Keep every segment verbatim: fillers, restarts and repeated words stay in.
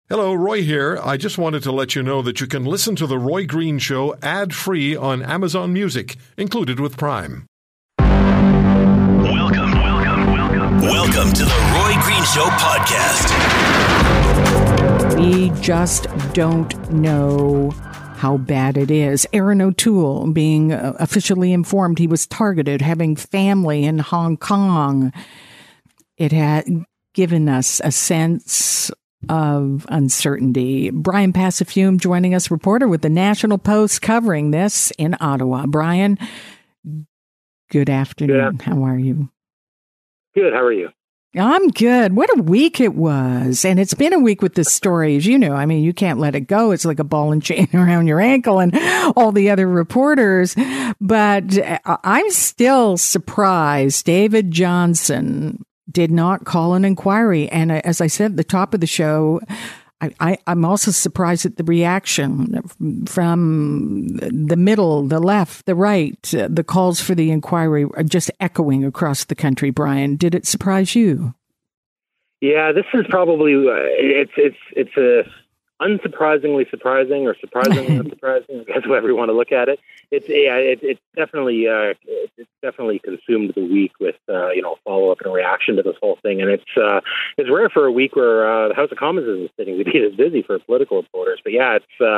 Hello, Roy here. I just wanted to let you know that you can listen to The Roy Green Show ad-free on Amazon Music, included with Prime. Welcome, welcome, welcome. Welcome to The Roy Green Show podcast. We just don't know how bad it is. Erin O'Toole being uh, officially informed he was targeted, having family in Hong Kong. It had given us a sense of uncertainty. Brian Passafume joining us, reporter with the National Post, covering this in Ottawa. Brian, good afternoon. Good. How are you? Good. How are you? I'm good. What a week it was. And it's been a week with this story, as you know. I mean, you can't let it go. It's like a ball and chain around your ankle and all the other reporters. But I'm still surprised David Johnston did not call an inquiry. And as I said at the top of the show, I, I, I'm also surprised at the reaction from the middle, the left, the right. The calls for the inquiry are just echoing across the country. Brian, did it surprise you? Yeah, this is probably uh, it's it's it's a unsurprisingly surprising or surprisingly unsurprising. I guess however you want to look at it. It's yeah, it, it's definitely uh, it's definitely consumed the week with uh, you know follow up and reaction to this whole thing, and it's uh, it's rare for a week where uh, the House of Commons isn't sitting to be this busy for political reporters. But yeah, it's uh,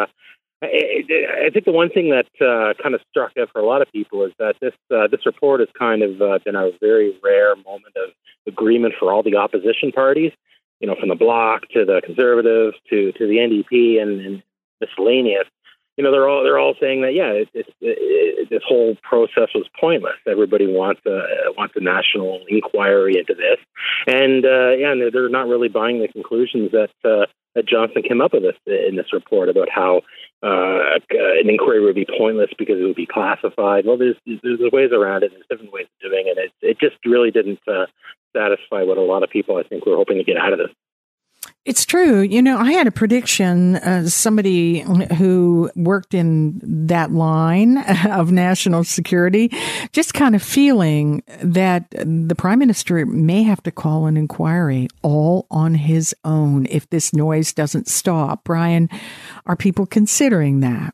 I, I think the one thing that uh, kind of struck out for a lot of people is that this uh, this report has kind of uh, been a very rare moment of agreement for all the opposition parties. You know, from the Bloc to the Conservatives to, to the N D P and, and miscellaneous, you know, they're all they're all saying that yeah, it, it, it, this whole process was pointless. Everybody wants a wants a national inquiry into this, and uh, yeah, and they're, they're not really buying the conclusions that uh, that Johnston came up with this in this report about how uh, an inquiry would be pointless because it would be classified. Well, there's there's ways around it. There's different ways of doing it. It, it just really didn't Uh, satisfy what a lot of people, I think, were hoping to get out of this. It's true. You know, I had a prediction, uh, somebody who worked in that line of national security, just kind of feeling that the prime minister may have to call an inquiry all on his own if this noise doesn't stop. Brian, are people considering that?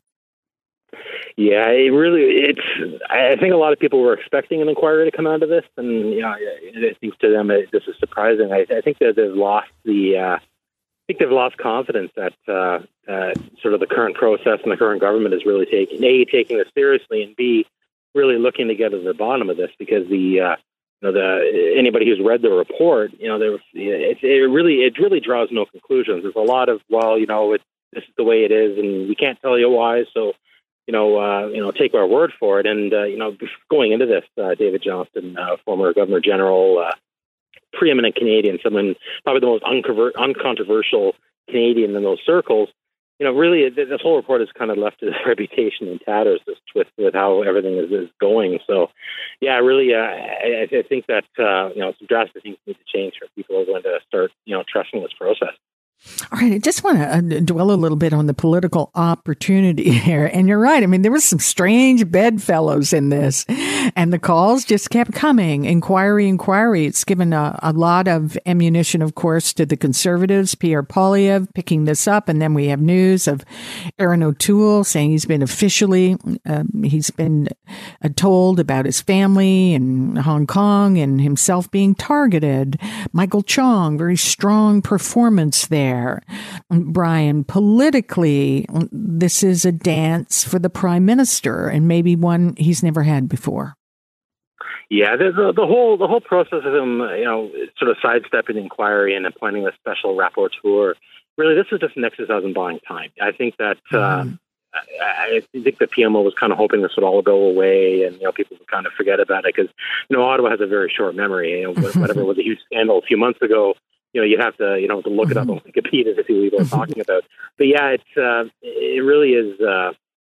Yeah, it really, it's, I think a lot of people were expecting an inquiry to come out of this, and, you know, it seems to them it, this is surprising. I, I think that they've lost the, uh, I think they've lost confidence that uh, uh, sort of the current process and the current government is really taking, A, taking this seriously, and B, really looking to get to the bottom of this, because the, uh, you know, the anybody who's read the report, you know, there, it, it really, it really draws no conclusions. There's a lot of, well, you know, it, this is the way it is, and we can't tell you why, so, you know, uh, you know, take our word for it. And, uh, you know, going into this, uh, David Johnston, uh, former Governor General, uh, preeminent Canadian, someone probably the most unconver- uncontroversial Canadian in those circles, you know, really this whole report has kind of left his reputation in tatters just with, with how everything is, is going. So, yeah, really, uh, I, I think that, uh, you know, some drastic things need to change for people who are going to start, you know, trusting this process. All right. I just want to dwell a little bit on the political opportunity here. And you're right. I mean, there was some strange bedfellows in this, and the calls just kept coming. Inquiry, inquiry. It's given a, a lot of ammunition, of course, to the Conservatives. Pierre Poilievre picking this up. And then we have news of Erin O'Toole saying he's been officially, um, he's been uh, told about his family in Hong Kong and himself being targeted. Michael Chong, very strong performance there. Brian, politically, this is a dance for the prime minister, and maybe one he's never had before. Yeah, the, the, the whole the whole process of him, you know, sort of sidestepping the inquiry and appointing a special rapporteur. Really, this is just an exercise in buying time. I think that mm-hmm. uh, I, I think the P M O was kind of hoping this would all go away, and you know, people would kind of forget about it because you know Ottawa has a very short memory. You know, whatever was a huge scandal a few months ago. You know, you have to, you know, to look it up on Wikipedia to see what people are talking about. But yeah, it's, uh, it really is, uh,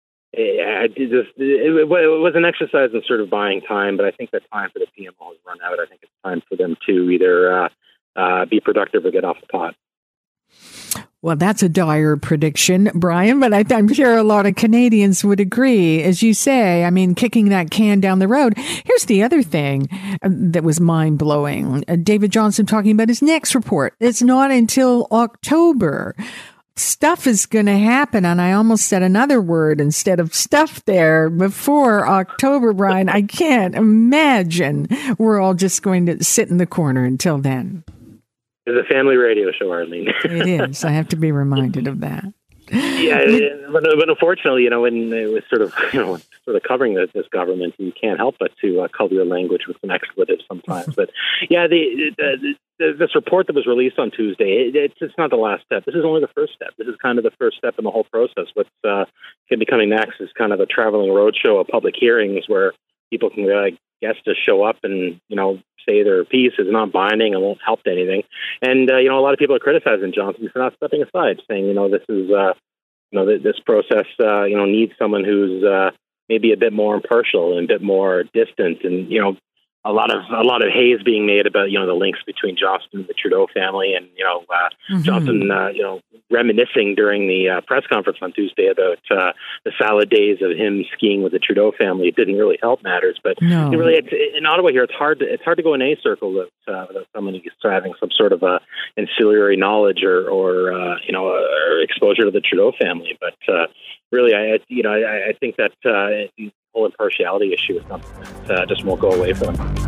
I did this, it, it was an exercise in sort of buying time, but I think that time for the P M O has run out. I think it's time for them to either uh, uh, be productive or get off the pot. Well, that's a dire prediction, Brian, but I, I'm sure a lot of Canadians would agree. As you say, I mean, kicking that can down the road. Here's the other thing that was mind-blowing. Uh, David Johnston talking about his next report. It's not until October. Stuff is going to happen, and I almost said another word instead of stuff there before October, Brian. I can't imagine we're all just going to sit in the corner until then. It's a family radio show, Arlene. It is. I have to be reminded of that. Yeah, but, but unfortunately, you know, when it was sort of, you know, sort of covering this, this government, you can't help but to uh, color your language with some expletives sometimes. But yeah, the, the, the, this report that was released on Tuesday, it, it's, it's not the last step. This is only the first step. This is kind of the first step in the whole process. What's uh, going to be coming next is kind of a traveling roadshow of public hearings where people can, uh, guests just show up and, you know, say their piece is not binding and won't help to anything. And, uh, you know, a lot of people are criticizing Johnston for not stepping aside, saying, you know, this is, uh, you know, th- this process, uh, you know, needs someone who's uh, maybe a bit more impartial and a bit more distant. And, you know, a lot of a lot of hay is being made about, you know, the links between Johnston and the Trudeau family, and, you know, uh, mm-hmm. Johnston, uh, you know, reminiscing during the uh, press conference on Tuesday about uh, the salad days of him skiing with the Trudeau family. It didn't really help matters, but no. it really, it's, in Ottawa here, it's hard to it's hard to go in any circle without, uh, without someone who's having some sort of a ancillary knowledge or, or uh, you know, or exposure to the Trudeau family. But uh, really, I, you know, I, I think that uh, the whole impartiality issue is something that uh, just won't go away from them.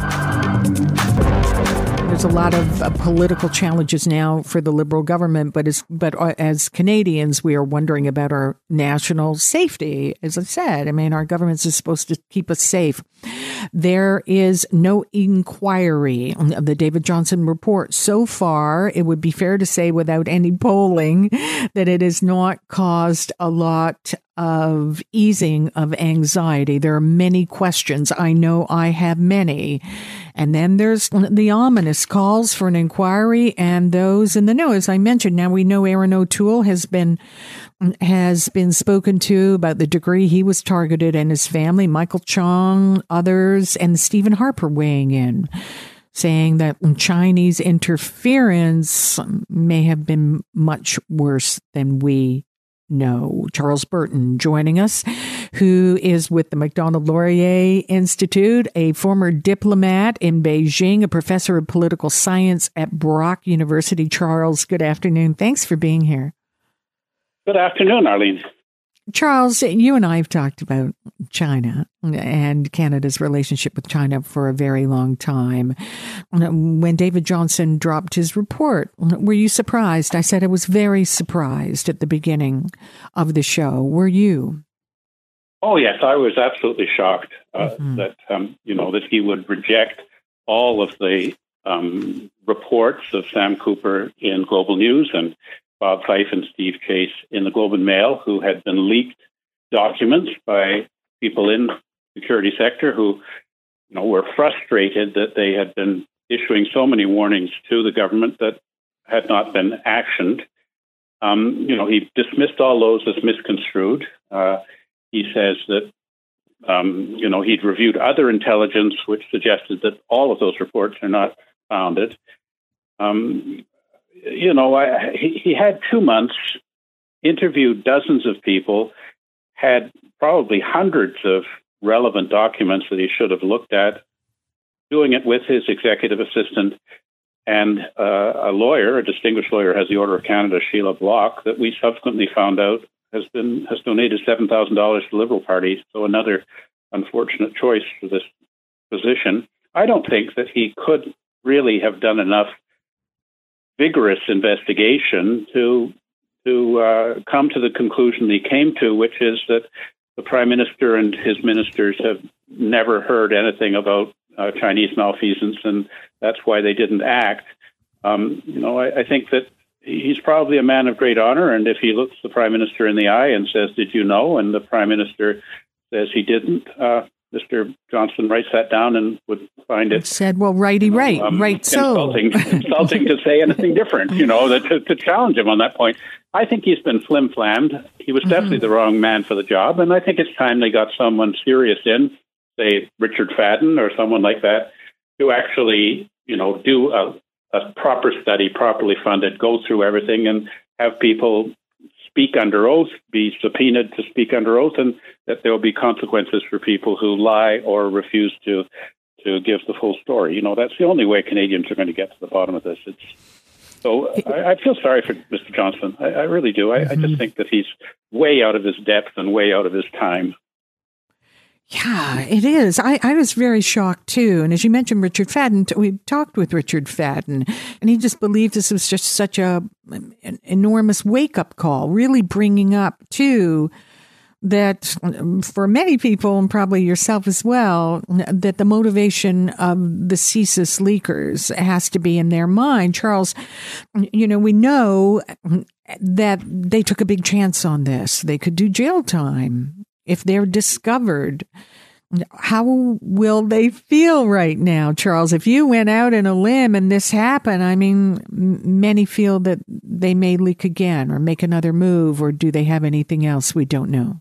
There's a lot of uh, political challenges now for the Liberal government, but as but uh, as Canadians, we are wondering about our national safety. As I said, I mean, our government is supposed to keep us safe. There is no inquiry on the David Johnston report. So far, it would be fair to say without any polling that it has not caused a lot of easing of anxiety. There are many questions. I know I have many. And then there's the ominous calls for an inquiry and those in the know. As I mentioned, now we know Aaron O'Toole has been has been spoken to about the degree he was targeted and his family, Michael Chong, others, and Stephen Harper weighing in, saying that Chinese interference may have been much worse than we know. Charles Burton joining us, who is with the Macdonald-Laurier Institute, a former diplomat in Beijing, a professor of political science at Brock University. Charles, good afternoon. Thanks for being here. Good afternoon, Arlene. Charles, you and I have talked about China and Canada's relationship with China for a very long time. When David Johnston dropped his report, were you surprised? I said I was very surprised at the beginning of the show. Were you? Oh, yes, I was absolutely shocked uh, mm-hmm. that, um, you know, that he would reject all of the um, reports of Sam Cooper in Global News and Bob Fife and Steve Chase in the Globe and Mail, who had been leaked documents by people in the security sector who, you know, were frustrated that they had been issuing so many warnings to the government that had not been actioned. Um, you know, he dismissed all those as misconstrued. Uh, he says that, um, you know, he'd reviewed other intelligence which suggested that all of those reports are not founded. Um, You know, I, he, he had two months, interviewed dozens of people, had probably hundreds of relevant documents that he should have looked at, doing it with his executive assistant and uh, a lawyer, a distinguished lawyer, has the Order of Canada, Sheila Block, that we subsequently found out has been has donated seven thousand dollars to the Liberal Party. So another unfortunate choice for this position. I don't think that he could really have done enough vigorous investigation to to uh, come to the conclusion he came to, which is that the Prime Minister and his ministers have never heard anything about uh, Chinese malfeasance, and that's why they didn't act. Um, you know, I, I think that he's probably a man of great honor, and if he looks the Prime Minister in the eye and says, "Did you know?" and the Prime Minister says he didn't, uh, Mister Johnston writes that down and would find it said, "Well, righty, you know, right, um, right." Insulting, so insulting to say anything different. You know, that, to, to challenge him on that point. I think he's been flim-flammed. He was definitely mm-hmm. the wrong man for the job, and I think it's time they got someone serious in, say Richard Fadden or someone like that, to actually, you know, do a, a proper study, properly funded, go through everything, and have people speak under oath, be subpoenaed to speak under oath, and that there will be consequences for people who lie or refuse to to give the full story. You know, that's the only way Canadians are going to get to the bottom of this. It's so I, I feel sorry for Mister Johnston. I, I really do. I, mm-hmm. I just think that he's way out of his depth and way out of his time. Yeah, it is. I, I was very shocked, too. And as you mentioned, Richard Fadden, we talked with Richard Fadden, and he just believed this was just such a an enormous wake-up call, really bringing up, too, that for many people, and probably yourself as well, that the motivation of the CSIS leakers has to be in their mind. Charles, you know, we know that they took a big chance on this. They could do jail time if they're discovered. How will they feel right now, Charles? If you went out in a limb and this happened, I mean, many feel that they may leak again or make another move, or do they have anything else we don't know?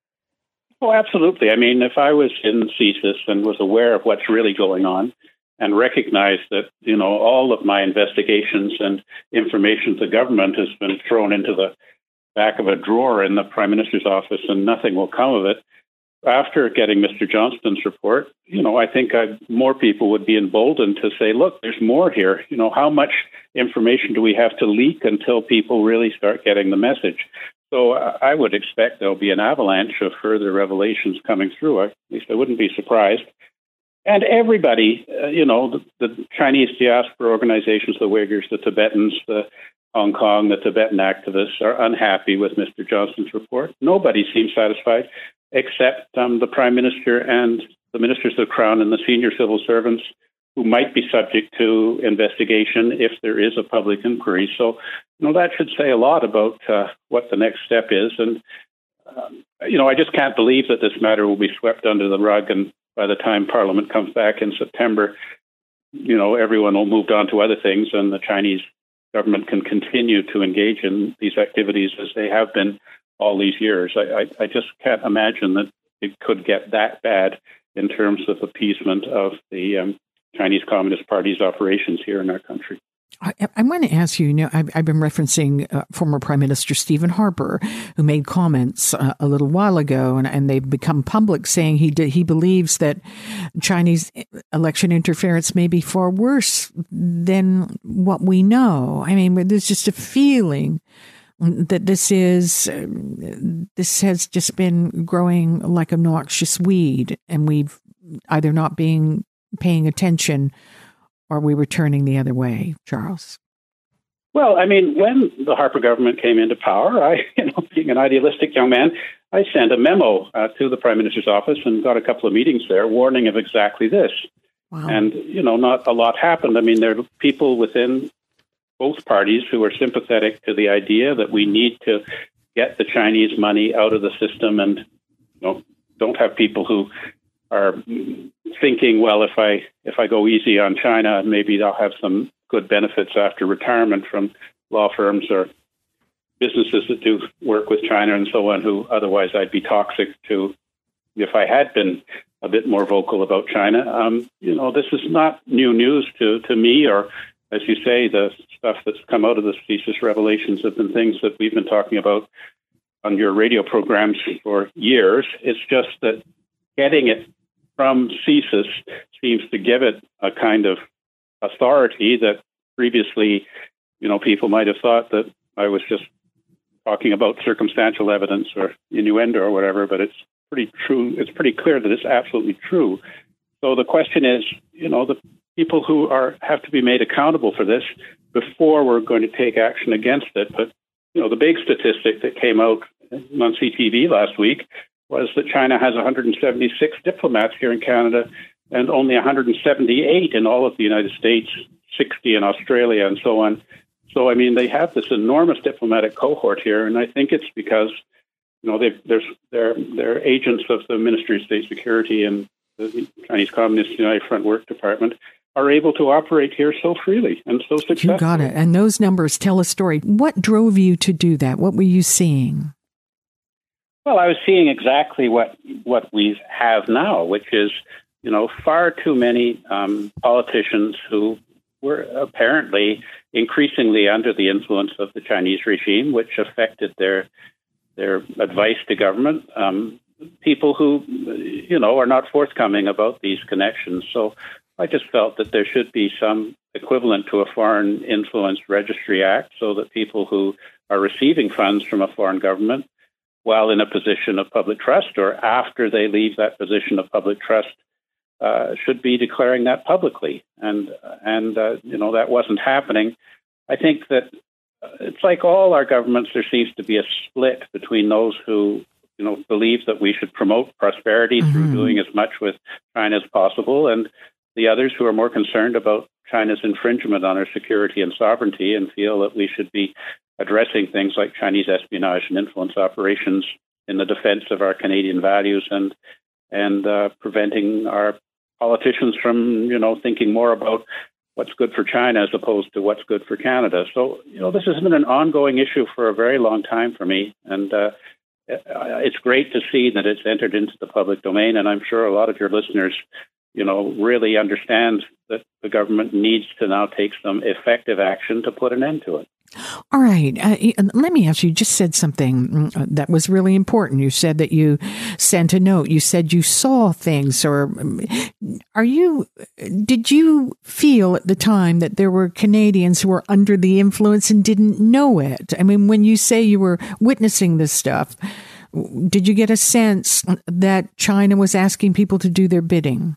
Oh, absolutely. I mean, if I was in CSIS and was aware of what's really going on and recognized that, you know, all of my investigations and information to government has been thrown into the back of a drawer in the Prime Minister's office and nothing will come of it, after getting Mister Johnston's report, you know, I think I'd, more people would be emboldened to say, look, there's more here. You know, how much information do we have to leak until people really start getting the message? So I would expect there'll be an avalanche of further revelations coming through. At least I wouldn't be surprised. And everybody, uh, you know, the, the Chinese diaspora organizations, the Uyghurs, the Tibetans, the Hong Kong, the Tibetan activists are unhappy with Mister Johnston's report. Nobody seems satisfied except um, the Prime Minister and the Ministers of the Crown and the senior civil servants who might be subject to investigation if there is a public inquiry. So, you know, that should say a lot about uh, what the next step is. And, um, you know, I just can't believe that this matter will be swept under the rug. And by the time Parliament comes back in September, you know, everyone will move on to other things and the Chinese government can continue to engage in these activities as they have been all these years. I, I, I just can't imagine that it could get that bad in terms of appeasement of the um, Chinese Communist Party's operations here in our country. I, I want to ask you, you know, I've, I've been referencing uh, former Prime Minister Stephen Harper, who made comments uh, a little while ago, and, and they've become public, saying he did, he believes that Chinese election interference may be far worse than what we know. I mean, there's just a feeling that this is uh, this has just been growing like a noxious weed, and we've either not being paying attention or we were turning the other way, Charles. Well, I mean, when the Harper government came into power, I, you know, being an idealistic young man, I sent a memo uh, to the Prime Minister's office and got a couple of meetings there warning of exactly this. Wow. And, you know, not a lot happened. I mean, there are people within both parties who are sympathetic to the idea that we need to get the Chinese money out of the system and, you know, don't have people who are thinking, well, if I if I go easy on China, maybe I'll have some good benefits after retirement from law firms or businesses that do work with China and so on, who otherwise I'd be toxic to if I had been a bit more vocal about China. Um, you know, this is not new news to, to me, or as you say, the stuff that's come out of the CSIS revelations have been things that we've been talking about on your radio programs for years. It's just that getting it from CSIS seems to give it a kind of authority that previously, you know, people might have thought that I was just talking about circumstantial evidence or innuendo or whatever, but it's pretty true. It's pretty clear that it's absolutely true. So the question is, you know, the people who are have to be made accountable for this before we're going to take action against it. But, you know, the big statistic that came out on C T V last week was that China has one hundred seventy-six diplomats here in Canada and only one hundred seventy-eight in all of the United States, sixty in Australia, and so on. So, I mean, they have this enormous diplomatic cohort here, and I think it's because, you know, they, they're, they're, they're agents of the Ministry of State Security and the Chinese Communist United Front Work Department are able to operate here so freely and so successfully. You got it. And those numbers tell a story. What drove you to do that? What were you seeing? Well, I was seeing exactly what what we have now, which is, you know, far too many um, politicians who were apparently increasingly under the influence of the Chinese regime, which affected their their advice to government. Um, people who, you know, are not forthcoming about these connections. So I just felt that there should be some equivalent to a Foreign Influence Registry Act, so that people who are receiving funds from a foreign government while in a position of public trust or after they leave that position of public trust uh, should be declaring that publicly. And, and uh, you know, that wasn't happening. I think that it's like all our governments, there seems to be a split between those who, you know, believe that we should promote prosperity mm-hmm. through doing as much with China as possible, and the others who are more concerned about China's infringement on our security and sovereignty and feel that we should be addressing things like Chinese espionage and influence operations in the defense of our Canadian values and and uh, preventing our politicians from, you know, thinking more about what's good for China as opposed to what's good for Canada. So, you know, this has been an ongoing issue for a very long time for me. And uh, it's great to see that it's entered into the public domain. And I'm sure a lot of your listeners, you know, really understand that the government needs to now take some effective action to put an end to it. All right. Uh, let me ask you, you just said something that was really important. You said that you sent a note. You said you saw things, or are you, did you feel at the time that there were Canadians who were under the influence and didn't know it? I mean, when you say you were witnessing this stuff, did you get a sense that China was asking people to do their bidding?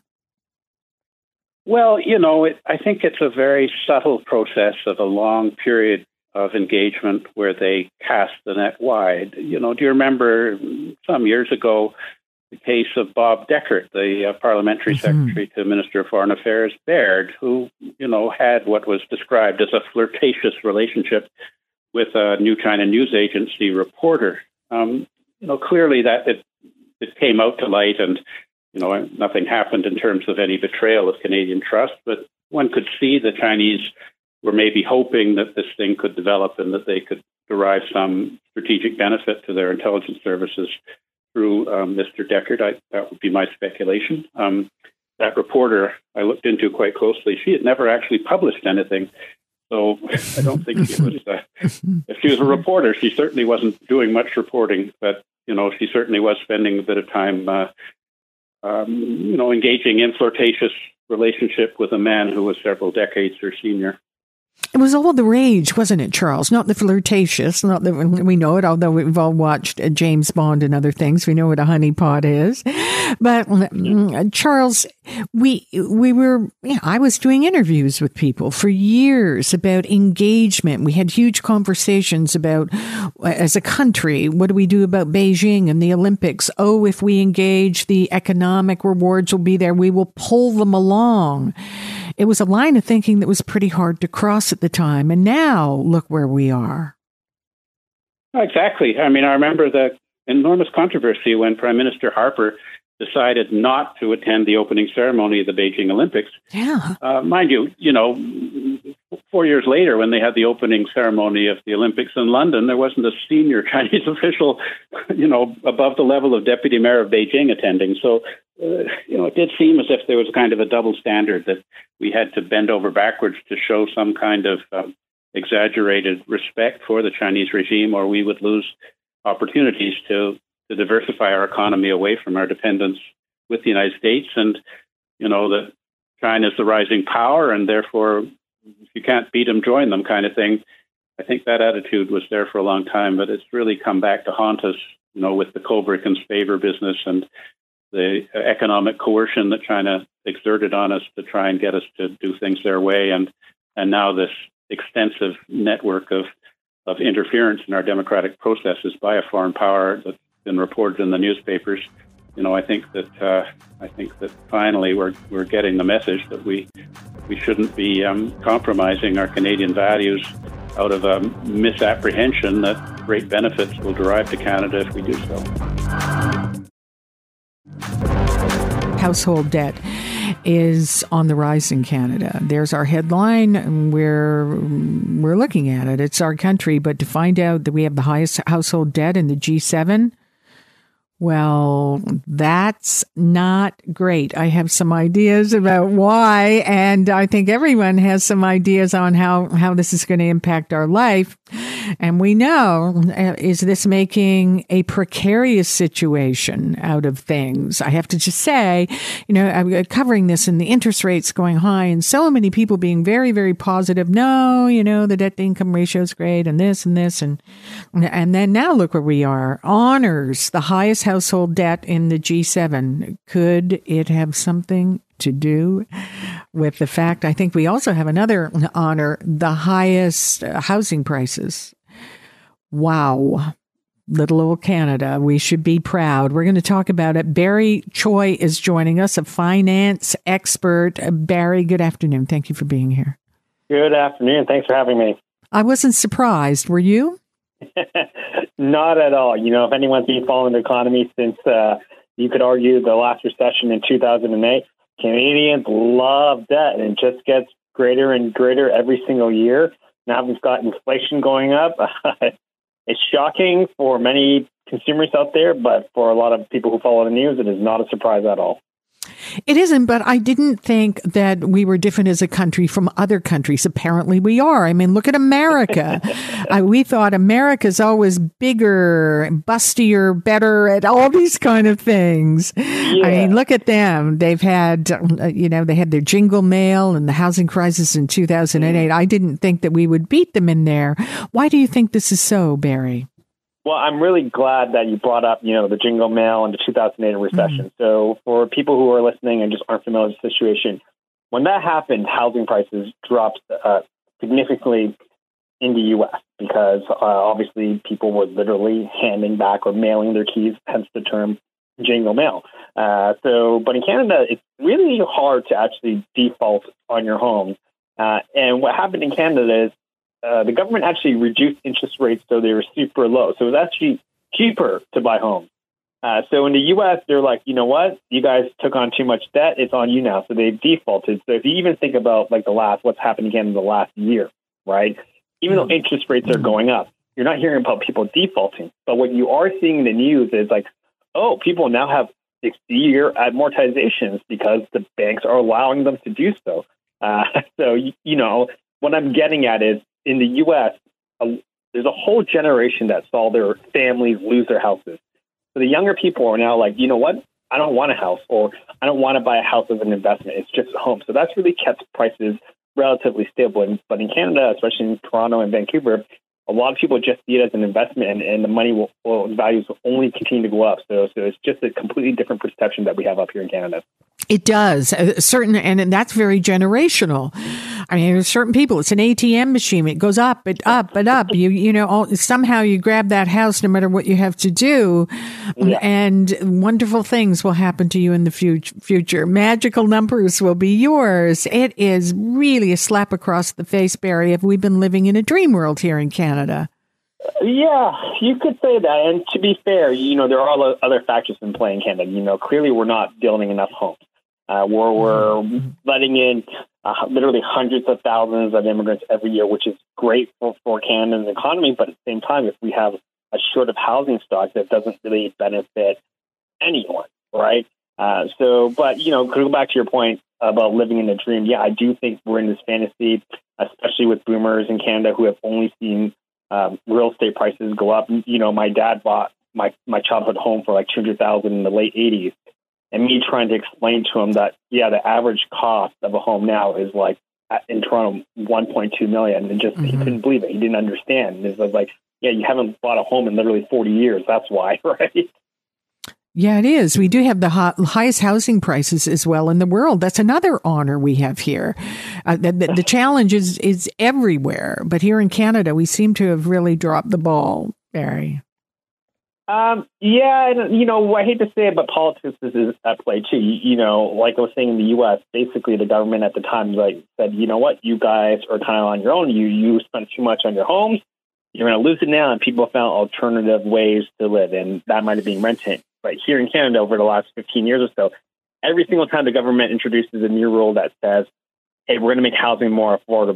Well, you know, it, I think it's a very subtle process of a long period of engagement where they cast the net wide. You know, do you remember some years ago the case of Bob Deckert, the uh, parliamentary mm-hmm. secretary to Minister of Foreign Affairs Baird, who, you know, had what was described as a flirtatious relationship with a New China News Agency reporter. Um, you know, clearly that it, it came out to light, and you know, nothing happened in terms of any betrayal of Canadian trust, but one could see the Chinese were maybe hoping that this thing could develop and that they could derive some strategic benefit to their intelligence services through um, Mister Deckert. I, that would be my speculation. Um, that reporter I looked into quite closely. She had never actually published anything, so I don't think she was. Uh, if she was a reporter, she certainly wasn't doing much reporting, but you know, she certainly was spending a bit of time, uh, um, you know, engaging in flirtatious relationship with a man who was several decades her senior. It was all the rage, wasn't it, Charles? Not the flirtatious, not that we know it, although we've all watched James Bond and other things. We know what a honeypot is. But mm, Charles, we we were, yeah, I was doing interviews with people for years about engagement. We had huge conversations about, as a country, what do we do about Beijing and the Olympics? Oh, if we engage, the economic rewards will be there. We will pull them along. It was a line of thinking that was pretty hard to cross at the time. And now look where we are. Exactly. I mean, I remember the enormous controversy when Prime Minister Harper decided not to attend the opening ceremony of the Beijing Olympics. Yeah. Uh, mind you, you know, four years later, when they had the opening ceremony of the Olympics in London, there wasn't a senior Chinese official, you know, above the level of deputy mayor of Beijing attending. So, uh, you know, it did seem as if there was kind of a double standard that we had to bend over backwards to show some kind of um, exaggerated respect for the Chinese regime, or we would lose opportunities to to diversify our economy away from our dependence with the United States. And, you know, that China is the rising power, and therefore, if you can't beat them, join them kind of thing. I think that attitude was there for a long time, but it's really come back to haunt us, you know, with the Cobricans favor business and the economic coercion that China exerted on us to try and get us to do things their way. And, and now this extensive network of, of interference in our democratic processes by a foreign power that's been reported in the newspapers. You know, I think that uh, I think that finally we're we're getting the message that we we shouldn't be um, compromising our Canadian values out of a misapprehension that great benefits will derive to Canada if we do so. Household debt is on the rise in Canada. There's our headline. We're we're looking at it. It's our country, but to find out that we have the highest household debt in the G seven. Well, that's not great. I have some ideas about why, and I think everyone has some ideas on how, how this is going to impact our life. And we know, is this making a precarious situation out of things? I have to just say, you know, I'm covering this and the interest rates going high and so many people being very, very positive. No, you know, the debt to income ratio is great and this and this. And, and then now look where we are. Honors, the highest household debt in the G seven. Could it have something to do with the fact, I think we also have another honor, the highest uh, housing prices. Wow. Little old Canada. We should be proud. We're going to talk about it. Barry Choi is joining us, a finance expert. Barry, good afternoon. Thank you for being here. Good afternoon. Thanks for having me. I wasn't surprised. Were you? Not at all. You know, if anyone's been following the economy since, uh, you could argue, the last recession in two thousand eight, Canadians love debt, and it just gets greater and greater every single year. Now we've got inflation going up. It's shocking for many consumers out there, but for a lot of people who follow the news, it is not a surprise at all. It isn't, but I didn't think that we were different as a country from other countries. Apparently we are. I mean, look at America. uh, we thought America's always bigger, bustier, better at all these kind of things. Yeah. I mean, look at them. They've had, uh, you know, they had their jingle mail and the housing crisis in two thousand eight. I didn't think that we would beat them in there. Why do you think this is so, Barry? Well, I'm really glad that you brought up, you know, the jingle mail and the two thousand eight recession. Mm-hmm. So for people who are listening and just aren't familiar with the situation, when that happened, housing prices dropped uh, significantly in the U S because uh, obviously people were literally handing back or mailing their keys, hence the term jingle mail. Uh, so, but in Canada, it's really hard to actually default on your home. Uh, and what happened in Canada is, Uh, the government actually reduced interest rates so they were super low. So it was actually cheaper to buy homes. Uh, so in the U S, they're like, you know what? You guys took on too much debt. It's on you now. So they defaulted. So if you even think about like the last, what's happened again in the last year, right? Even though interest rates are going up, you're not hearing about people defaulting. But what you are seeing in the news is like, oh, people now have sixty-year amortizations because the banks are allowing them to do so. Uh, so, you, you know, what I'm getting at is, in the U S, uh, there's a whole generation that saw their families lose their houses. So the younger people are now like, you know what? I don't want a house, or I don't want to buy a house as an investment. It's just a home. So that's really kept prices relatively stable. And, but in Canada, especially in Toronto and Vancouver, a lot of people just see it as an investment, and, and the money will, will values will only continue to go up. So, so it's just a completely different perception that we have up here in Canada. It does. Uh, certain, and that's very generational. I mean, there's certain people, it's an A T M machine. It goes up, it up, and up. You, you know, all, somehow you grab that house no matter what you have to do. Yeah. And wonderful things will happen to you in the future. Magical numbers will be yours. It is really a slap across the face, Barry, if we've been living in a dream world here in Canada. Yeah, you could say that. And to be fair, you know, there are other factors in play in Canada. You know, clearly we're not building enough homes. Uh, where we're letting in uh, literally hundreds of thousands of immigrants every year, which is great for, for Canada's economy. But at the same time, if we have a short of housing stock, that doesn't really benefit anyone, right? Uh, so, but, you know, go back to your point about living in a dream. Yeah, I do think we're in this fantasy, especially with boomers in Canada who have only seen um, real estate prices go up. You know, my dad bought my, my childhood home for like two hundred thousand dollars in the late eighties. And me trying to explain to him that, yeah, the average cost of a home now is like in Toronto, one point two million dollars. And just, mm-hmm. he couldn't believe it. He didn't understand. It was like, yeah, you haven't bought a home in literally forty years. That's why, right? Yeah, it is. We do have the hot, highest housing prices as well in the world. That's another honor we have here. Uh, the, the, the challenge is, is everywhere. But here in Canada, we seem to have really dropped the ball, Barry. Um, yeah, and, you know, I hate to say it, but politics is at play too. You, you know, like I was saying in the U S, basically the government at the time like said, you know what, you guys are kind of on your own. You you spent too much on your homes. You're going to lose it now, and people found alternative ways to live, and that might have been renting. But here in Canada, over the last fifteen years or so, every single time the government introduces a new rule that says, hey, we're going to make housing more affordable,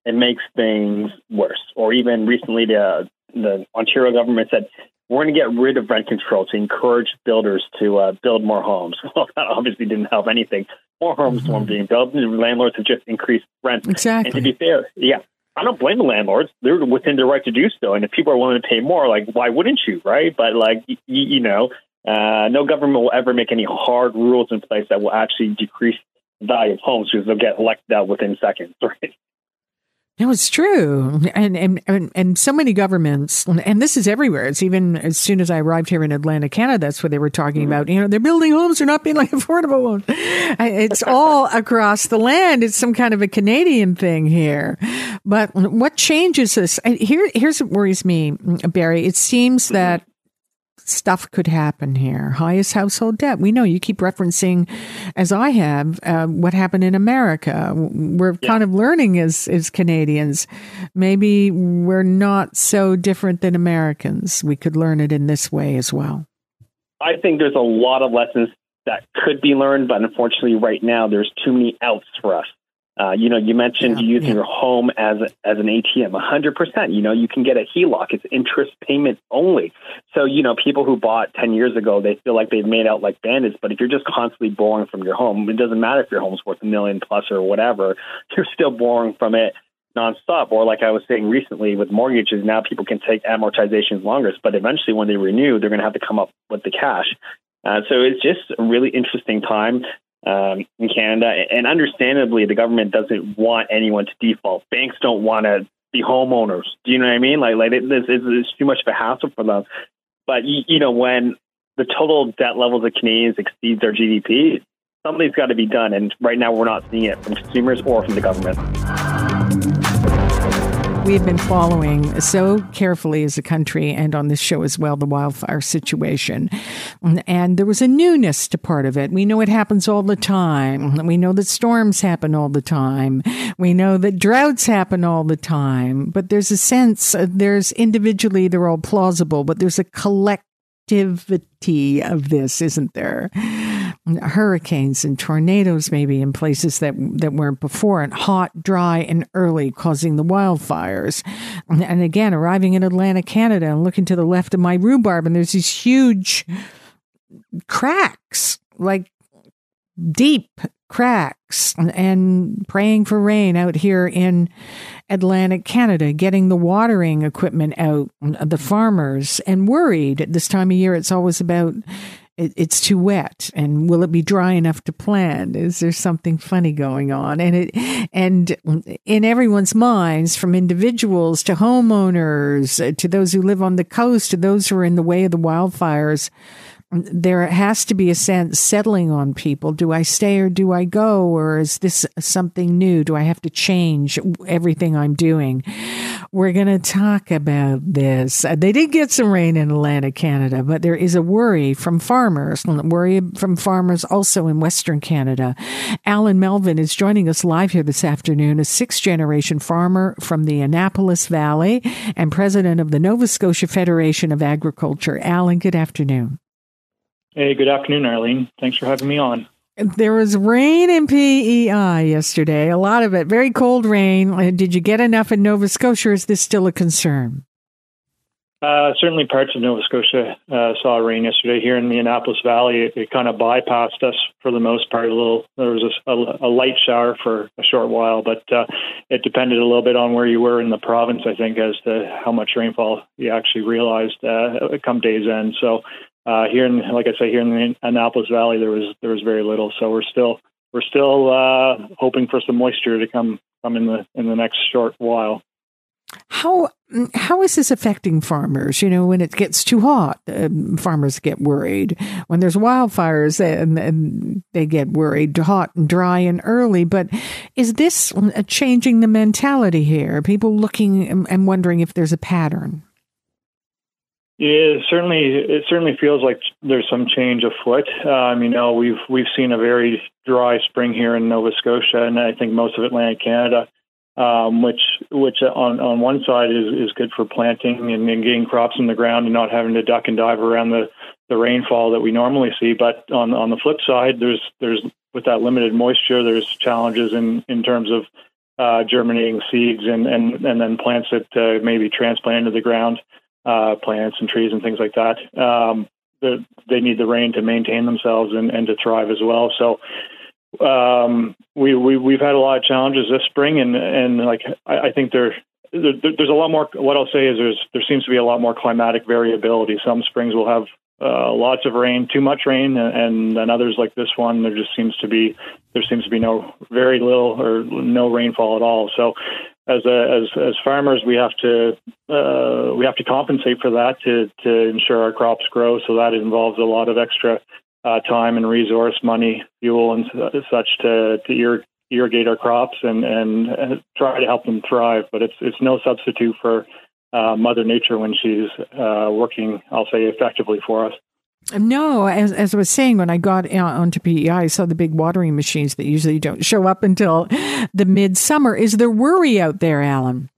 it makes things worse. Or even recently, the the Ontario government said, we're going to get rid of rent control to encourage builders to uh, build more homes. Well, that obviously didn't help anything. More homes mm-hmm. weren't being built. The landlords have just increased rent. Exactly. And to be fair, yeah, I don't blame the landlords. They're within their right to do so. And if people are willing to pay more, like, why wouldn't you, right? But, like, y- you know, uh, no government will ever make any hard rules in place that will actually decrease the value of homes because they'll get elected out within seconds, right? No, it's true. And, and, and, and so many governments, and this is everywhere. It's even as soon as I arrived here in Atlantic, Canada, that's what they were talking mm-hmm. about. You know, they're building homes, they're not being like affordable ones. It's all across the land. It's some kind of a Canadian thing here. But what changes this? Here, here's what worries me, Barry. It seems mm-hmm. that stuff could happen here. Highest household debt. We know you keep referencing, as I have, uh, what happened in America. We're yeah. kind of learning as, as Canadians. Maybe we're not so different than Americans. We could learn it in this way as well. I think there's a lot of lessons that could be learned, but unfortunately right now there's too many outs for us. Uh, you know, you mentioned yeah, using yeah. your home as as an A T M, one hundred percent. You know, you can get a H E L O C. It's interest payment only. So, you know, people who bought ten years ago, they feel like they've made out like bandits. But if you're just constantly borrowing from your home, it doesn't matter if your home's worth a million plus or whatever, you're still borrowing from it nonstop. Or like I was saying recently with mortgages, now people can take amortizations longer. But eventually when they renew, they're going to have to come up with the cash. Uh, so it's just a really interesting time. Um, in Canada, and understandably, the government doesn't want anyone to default. Banks don't want to be homeowners. Do you know what I mean? Like, like it, this is too much of a hassle for them. But you, you know, when the total debt levels of Canadians exceeds their G D P, something's got to be done. And right now, we're not seeing it from consumers or from the government. We've been following so carefully as a country and on this show as well, the wildfire situation. And there was a newness to part of it. We know it happens all the time. We know that storms happen all the time. We know that droughts happen all the time. But there's a sense, uh, there's individually, they're all plausible, but there's a collectivity of this, isn't there? Hurricanes and tornadoes maybe in places that that weren't before, and hot, dry, and early, causing the wildfires. And again, arriving in Atlantic, Canada, and looking to the left of my rhubarb, and there's these huge cracks, like deep cracks, and praying for rain out here in Atlantic, Canada, getting the watering equipment out, the farmers, and worried at this time of year. It's always about it's too wet, and will it be dry enough to plant? Is there something funny going on? And it, and in everyone's minds, from individuals to homeowners, to those who live on the coast, to those who are in the way of the wildfires, there has to be a sense settling on people. Do I stay or do I go? Or is this something new? Do I have to change everything I'm doing? We're going to talk about this. They did get some rain in Atlantic, Canada, but there is a worry from farmers, worry from farmers also in Western Canada. Alan Melvin is joining us live here this afternoon, a sixth-generation farmer from the Annapolis Valley and president of the Nova Scotia Federation of Agriculture. Alan, good afternoon. Hey, good afternoon, Arlene. Thanks for having me on. There was rain in P E I yesterday, a lot of it, very cold rain. Did you get enough in Nova Scotia, or is this still a concern? Uh, certainly parts of Nova Scotia uh, saw rain yesterday. Here in the Annapolis Valley, it, it kind of bypassed us for the most part. A little, there was a, a, a light shower for a short while, but uh, it depended a little bit on where you were in the province, I think, as to how much rainfall you actually realized uh, come day's end. So Uh, here in, like I say, here in the Annapolis Valley, there was there was very little. So we're still we're still uh, hoping for some moisture to come come in the in the next short while. How how is this affecting farmers? You know, when it gets too hot, um, farmers get worried. When there's wildfires, and, and they get worried, hot and dry and early. But is this changing the mentality here? People looking and wondering if there's a pattern. Yeah, certainly. It certainly feels like there's some change afoot. Um, you know, we've we've seen a very dry spring here in Nova Scotia, and I think most of Atlantic Canada, um, which which on, on one side is, is good for planting and, and getting crops in the ground and not having to duck and dive around the, the rainfall that we normally see. But on on the flip side, there's there's with that limited moisture, there's challenges in, in terms of uh, germinating seeds and, and, and then plants that uh, maybe transplant into the ground, uh, plants and trees and things like that. Um, the, they need the rain to maintain themselves and, and to thrive as well. So um, we, we, we've had a lot of challenges this spring, and, and like I, I think there, there, there's a lot more. What I'll say is there's there seems to be a lot more climatic variability. Some springs will have Uh, lots of rain, too much rain, and then others like this one, there just seems to be there seems to be no very little or no rainfall at all. So, as a, as as farmers, we have to uh, we have to compensate for that to to ensure our crops grow. So that involves a lot of extra uh, time and resource, money, fuel, and such to to ir- irrigate our crops and and try to help them thrive. But it's it's no substitute for Uh, Mother Nature when she's uh, working, I'll say, effectively for us. No, as as I was saying, when I got onto P E I, I saw the big watering machines that usually don't show up until the midsummer. Is there worry out there, Alan?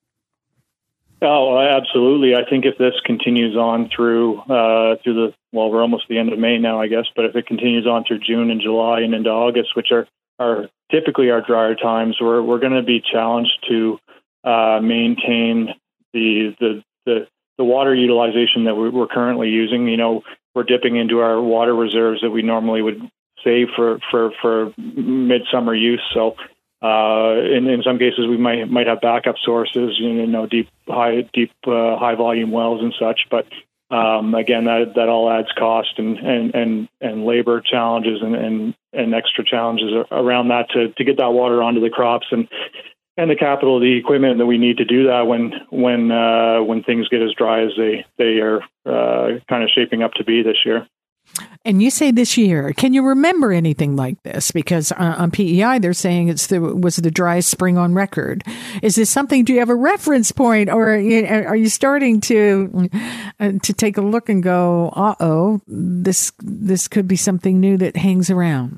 Oh, absolutely. I think if this continues on through uh, through the, well, we're almost the end of May now, I guess, but if it continues on through June and July and into August, which are, are typically our drier times, we're, we're going to be challenged to uh, maintain The, the the the water utilization that we're currently using. You know, we're dipping into our water reserves that we normally would save for for, for midsummer use. So, uh, in in some cases, we might might have backup sources. You know, deep high deep uh, high volume wells and such. But um, again, that that all adds cost and and and, and labor challenges and, and and extra challenges around that to to get that water onto the crops and. And the capital, the equipment that we need to do that when when uh, when things get as dry as they they are uh, kind of shaping up to be this year. And you say this year, can you remember anything like this? Because uh, on P E I, they're saying it's the was the driest spring on record. Is this something? Do you have a reference point, or are you starting to uh, to take a look and go, "Uh oh, this this could be something new that hangs around"?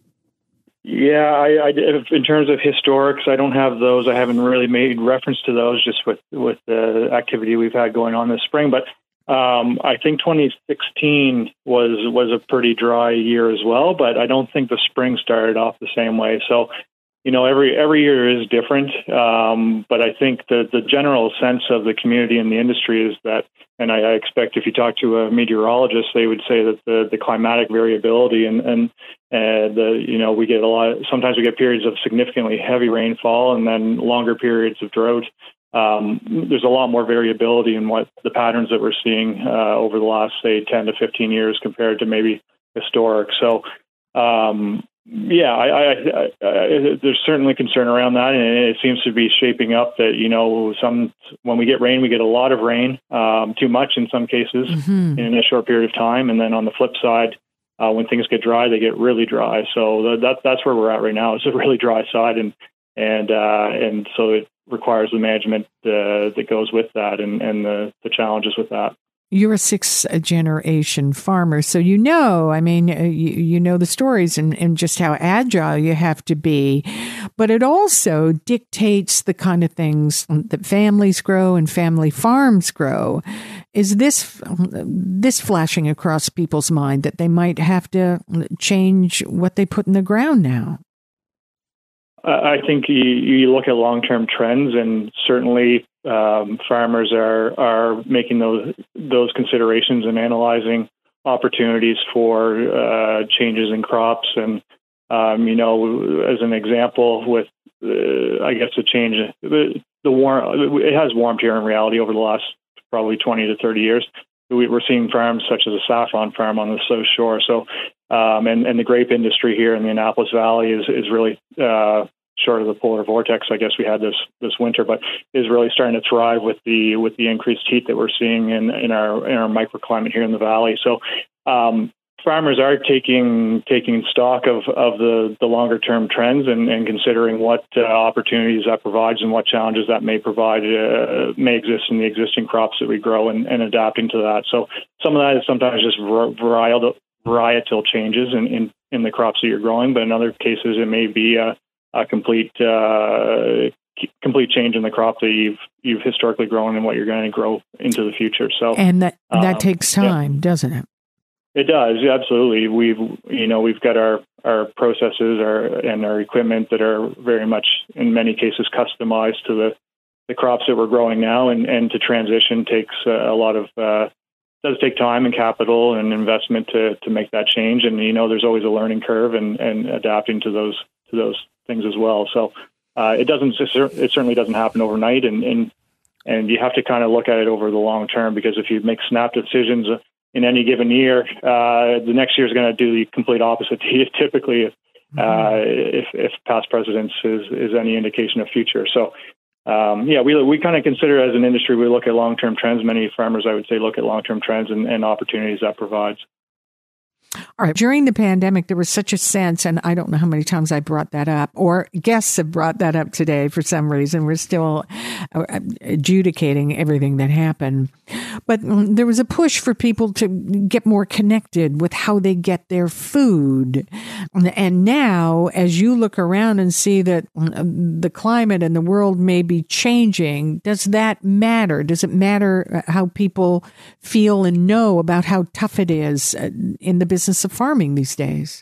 Yeah, I, I, in terms of historics, I don't have those. I haven't really made reference to those just with, with the activity we've had going on this spring. But um, I think twenty sixteen was was a pretty dry year as well, but I don't think the spring started off the same way. So, you know, every every year is different. Um, but I think the, the general sense of the community and the industry is that, and I, I expect if you talk to a meteorologist, they would say that the, the climatic variability and, and uh, the, you know, we get a lot, sometimes we get periods of significantly heavy rainfall and then longer periods of drought. Um, there's a lot more variability in what the patterns that we're seeing uh, over the last, say, ten to fifteen years compared to maybe historic. So, um, yeah, I, I, I, I, there's certainly concern around that, and it seems to be shaping up that, you know, some when we get rain, we get a lot of rain, um, too much in some cases mm-hmm. in a short period of time, and then on the flip side, uh, when things get dry, they get really dry. So that that's where we're at right now. It's a really dry side, and and uh, and so it requires the management uh, that goes with that, and and the, the challenges with that. You're a sixth-generation farmer, so you know, I mean, you, you know the stories and, and just how agile you have to be. But it also dictates the kind of things that families grow and family farms grow. Is this this flashing across people's mind that they might have to change what they put in the ground now? I think you, you look at long-term trends, and certainly um, farmers are are making those those considerations and analyzing opportunities for uh, changes in crops. And um, you know, as an example, with uh, I guess the change, the, the warm it has warmed here in reality over the last probably twenty to thirty years. We, we're seeing farms such as a saffron farm on the South Shore. So, um, and and the grape industry here in the Annapolis Valley is is really uh, short of the polar vortex, I guess we had this this winter, but is really starting to thrive with the with the increased heat that we're seeing in, in our in our microclimate here in the valley. So um, farmers are taking taking stock of, of the, the longer term trends and, and considering what uh, opportunities that provides and what challenges that may provide uh, may exist in the existing crops that we grow and, and adapting to that. So some of that is sometimes just varietal varietal changes in, in, in the crops that you're growing, but in other cases it may be a a complete uh, complete change in the crop that you've you've historically grown and what you're going to grow into the future. So, and that that um, takes time, yeah. doesn't it? It does, absolutely. We've you know we've got our our processes our, and our equipment that are very much, in many cases, customized to the, the crops that we're growing now. And, and to transition takes a lot of, uh, does take time and capital and investment to, to make that change. And, you know, there's always a learning curve and, and adapting to those, to those things as well. So uh, it doesn't, it certainly doesn't happen overnight. And, and, and you have to kind of look at it over the long term, because if you make snap decisions in any given year, uh, the next year is going to do the complete opposite to you, typically, uh, if, if past precedence is, is any indication of future. So, um, yeah, we we kind of consider as an industry, we look at long-term trends. Many farmers, I would say, look at long-term trends and, and opportunities that provides. All right. During the pandemic, there was such a sense, and I don't know how many times I brought that up, or guests have brought that up today for some reason. We're still adjudicating everything that happened. But there was a push for people to get more connected with how they get their food. And now, as you look around and see that the climate and the world may be changing, does that matter? Does it matter how people feel and know about how tough it is in the business of farming these days?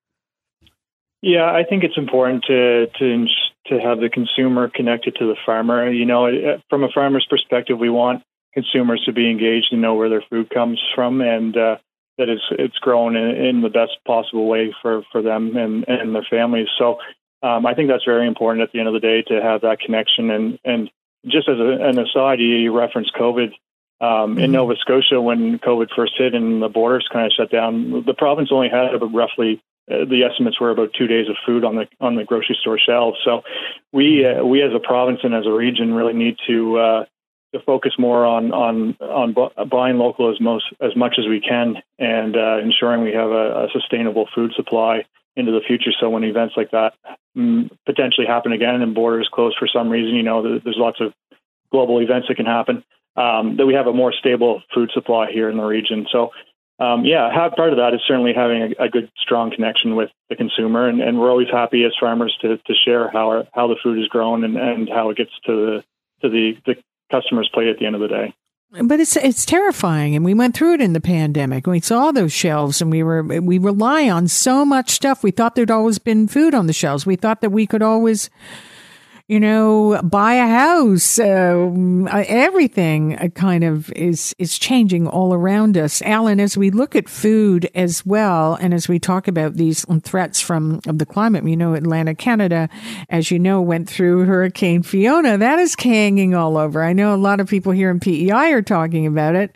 Yeah, I think it's important to to to have the consumer connected to the farmer. You know, from a farmer's perspective, we want consumers to be engaged and know where their food comes from, and uh, that it's it's grown in, in the best possible way for, for them and, and their families. So um, I think that's very important at the end of the day, to have that connection. And, and just as a, an aside, you referenced COVID. Um, mm-hmm. In Nova Scotia, when COVID first hit and the borders kind of shut down, the province only had about roughly, uh, the estimates were about two days of food on the on the grocery store shelves. So we uh, we as a province and as a region really need to uh, to focus more on on on bu- buying local as most as much as we can, and uh, ensuring we have a, a sustainable food supply into the future. So when events like that mm, potentially happen again and borders close for some reason, you know, there's lots of global events that can happen. Um, that we have a more stable food supply here in the region. So, um, yeah, have, part of that is certainly having a, a good, strong connection with the consumer, and, and we're always happy as farmers to, to share how our, how the food is grown and, and how it gets to the to the, the customer's plate at the end of the day. But it's it's terrifying, and we went through it in the pandemic. We saw those shelves, and we were we rely on so much stuff. We thought there'd always been food on the shelves. We thought that we could always, you know, buy a house. Uh, everything kind of is is changing all around us. Alan, as we look at food as well, and as we talk about these threats from of the climate, you know, Atlantic Canada, as you know, went through Hurricane Fiona. That is hanging all over. I know a lot of people here in P E I are talking about it.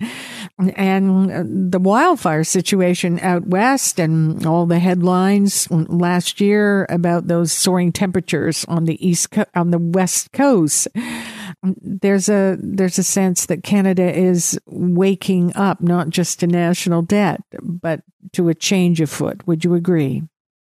And the wildfire situation out west, and all the headlines last year about those soaring temperatures on the east co- on the west coast. There's a there's a sense that Canada is waking up, not just to national debt, but to a change afoot. Would you agree?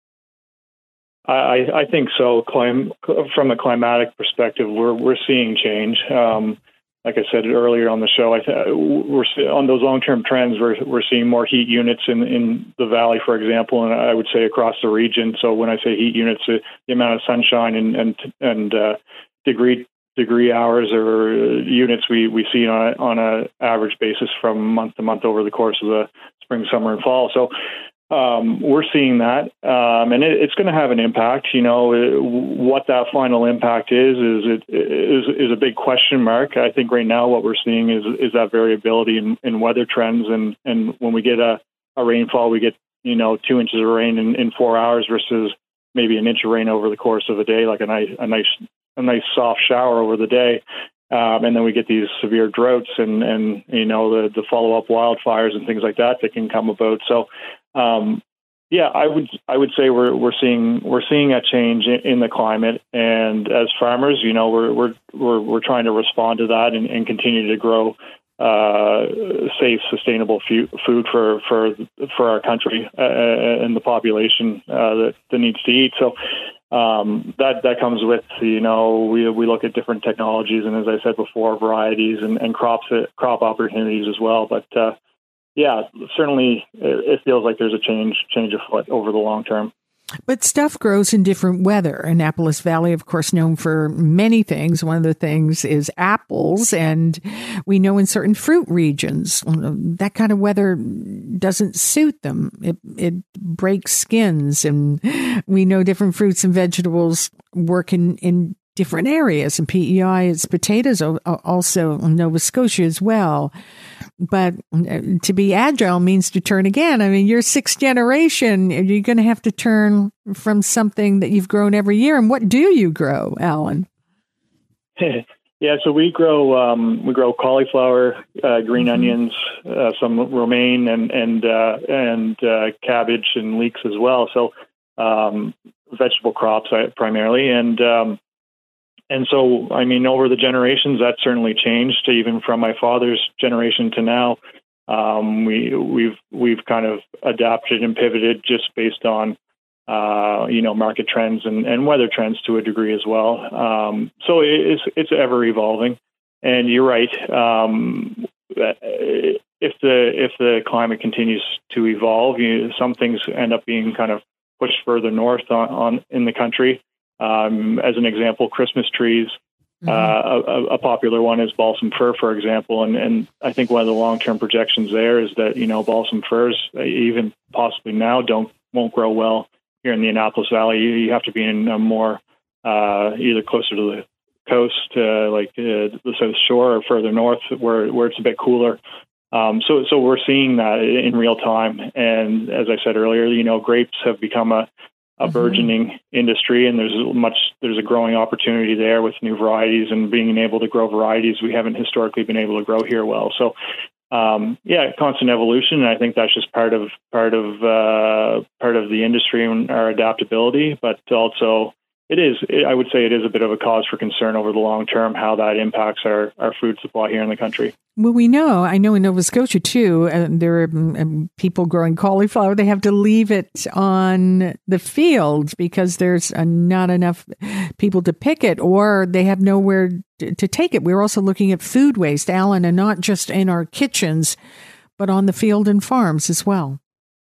I, I think so. Clim- from a climatic perspective, we're we're seeing change. Um, Like I said earlier on the show, I th- we're on those long-term trends. We're we're seeing more heat units in, in the valley, for example, and I would say across the region. So when I say heat units, uh, the amount of sunshine and and and uh, degree degree hours or units we, we see on a, on a average basis from month to month over the course of the spring, summer, and fall. So Um, we're seeing that, um, and it, it's going to have an impact. You know, what that final impact is is it is is a big question mark. I think right now what we're seeing is is that variability in, in weather trends, and, and when we get a, a rainfall, we get you know two inches of rain in, in four hours versus maybe an inch of rain over the course of a day, like a nice a nice a nice soft shower over the day. Um, and then we get these severe droughts and, and you know, the, the follow-up wildfires and things like that that can come about. So, um, yeah, I would I would say we're we're seeing we're seeing a change in, in the climate, and as farmers, you know, we're we're we're, we're trying to respond to that and, and continue to grow uh, safe, sustainable fu- food for for for our country uh, and the population uh, that, that needs to eat. So. Um, that, that comes with, you know, we, we look at different technologies and, as I said before, varieties and, and crops, crop opportunities as well. But, uh, yeah, certainly it feels like there's a change, change afoot over the long term. But stuff grows in different weather. Annapolis Valley, of course, known for many things. One of the things is apples. And we know in certain fruit regions, that kind of weather doesn't suit them. It, it breaks skins. And we know different fruits and vegetables work in, in different areas. And P E I is potatoes, also in Nova Scotia as well. But to be agile means to turn again. I mean, you're sixth generation. You're going to have to turn from something that you've grown every year. And what do you grow, Alan? Yeah, so we grow um, we grow cauliflower, uh, green mm-hmm. onions, uh, some romaine, and and uh, and uh, cabbage and leeks as well. So um, vegetable crops primarily, and um, And so, I mean, over the generations, that certainly changed. Even from my father's generation to now, um, we we've we've kind of adapted and pivoted just based on uh, you know market trends and, and weather trends to a degree as well. Um, so it's it's ever evolving. And you're right. Um, if the if the climate continues to evolve, you, some things end up being kind of pushed further north on, on in the country. Um, as an example, Christmas trees, mm-hmm. uh, a, a popular one is balsam fir, for example. And, and I think one of the long-term projections there is that, you know, balsam firs, even possibly now, don't won't grow well here in the Annapolis Valley. You, you have to be in a more, uh, either closer to the coast, uh, like uh, the South Shore, or further north where, where it's a bit cooler. Um, so, so we're seeing that in real time. And as I said earlier, you know, grapes have become a a burgeoning mm-hmm. industry, and there's much there's a growing opportunity there with new varieties and being able to grow varieties we haven't historically been able to grow here well. So, um, yeah, constant evolution. And I think that's just part of part of uh, part of the industry and our adaptability. But also, it is it, I would say it is a bit of a cause for concern over the long term how that impacts our our food supply here in the country. Well, we know, I know in Nova Scotia, too, uh, there are um, people growing cauliflower. They have to leave it on the field because there's uh, not enough people to pick it, or they have nowhere to, to take it. We're also looking at food waste, Alan, and not just in our kitchens, but on the field and farms as well.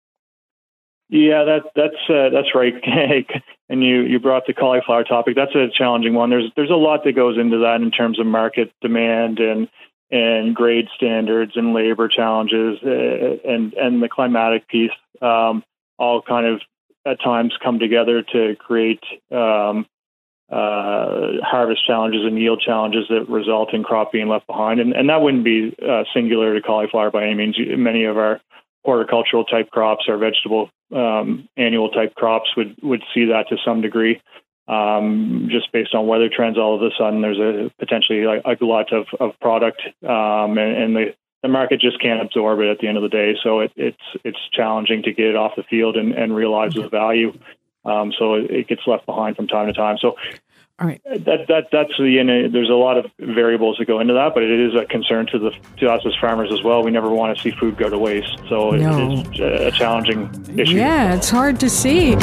Yeah, that, that's uh, that's right. And you, you brought the cauliflower topic. That's a challenging one. There's there's a lot that goes into that in terms of market demand and and grade standards and labor challenges uh, and, and the climatic piece um, all kind of at times come together to create um, uh, harvest challenges and yield challenges that result in crop being left behind. And, and that wouldn't be uh, singular to cauliflower by any means. Many of our horticultural type crops, our vegetable um, annual type crops would, would see that to some degree. Um, just based on weather trends, all of a sudden there's a potentially like a glut of, of product, um, and, and the, the market just can't absorb it at the end of the day. So it, it's it's challenging to get it off the field and, and realize the value. Um, so it, it gets left behind from time to time. So all right. that that that's the and there's a lot of variables that go into that, but it is a concern to the to us as farmers as well. We never want to see food go to waste. So no. it is a challenging issue. Yeah, it's hard to see.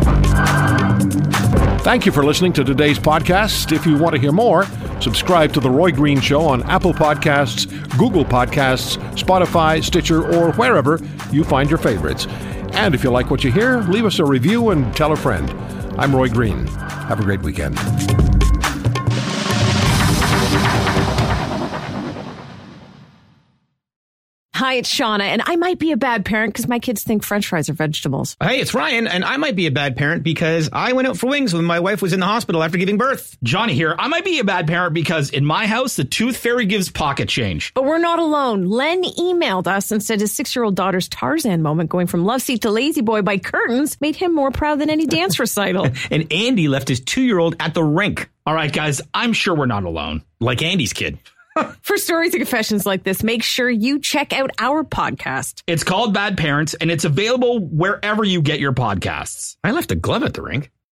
Thank you for listening to today's podcast. If you want to hear more, subscribe to The Roy Green Show on Apple Podcasts, Google Podcasts, Spotify, Stitcher, or wherever you find your favorites. And if you like what you hear, leave us a review and tell a friend. I'm Roy Green. Have a great weekend. Hi, it's Shauna, and I might be a bad parent because my kids think French fries are vegetables. Hey, it's Ryan, and I might be a bad parent because I went out for wings when my wife was in the hospital after giving birth. Johnny here. I might be a bad parent because in my house, the tooth fairy gives pocket change. But we're not alone. Len emailed us and said his six-year-old daughter's Tarzan moment going from love seat to lazy boy by curtains made him more proud than any dance recital. And Andy left his two-year-old at the rink. All right, guys, I'm sure we're not alone. Like Andy's kid. For stories and confessions like this, make sure you check out our podcast. It's called Bad Parents, and it's available wherever you get your podcasts. I left a glove at the rink.